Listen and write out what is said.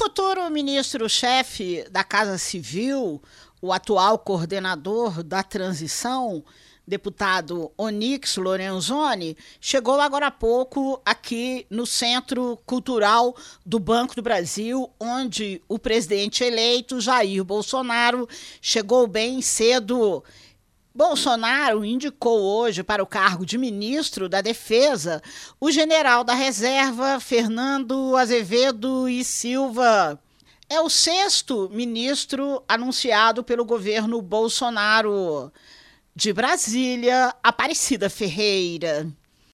futuro ministro-chefe da Casa Civil, o atual coordenador da transição, deputado Onyx Lorenzoni, chegou agora há pouco aqui no Centro Cultural do Banco do Brasil, onde o presidente eleito, Jair Bolsonaro, chegou bem cedo. Bolsonaro indicou hoje para o cargo de ministro da Defesa o general da Reserva, Fernando Azevedo e Silva. É o 6º ministro anunciado pelo governo Bolsonaro. De Brasília, Aparecida Ferreira.